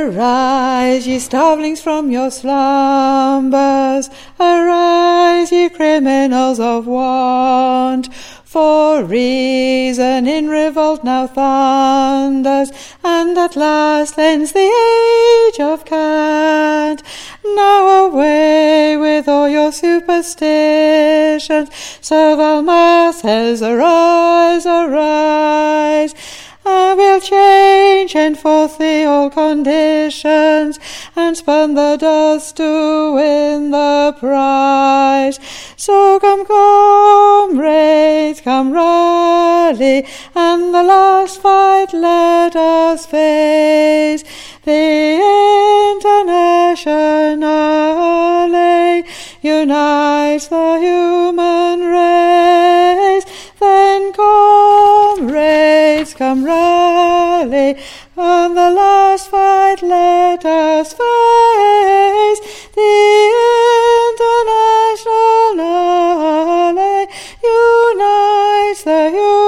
Arise, ye starvelings, from your slumbers, arise, ye criminals of want, for reason in revolt now thunders, and at last ends the age of cant. Now away with all your superstitions, servile masses, arise, arise. I will change henceforth the old conditions, and spurn the dust to win the prize. So come, comrades, come rally, and the last fight let us face. The Internationale unites the human race. Then, comrades, come rally, and the last fight let us face. The Internationale unites the human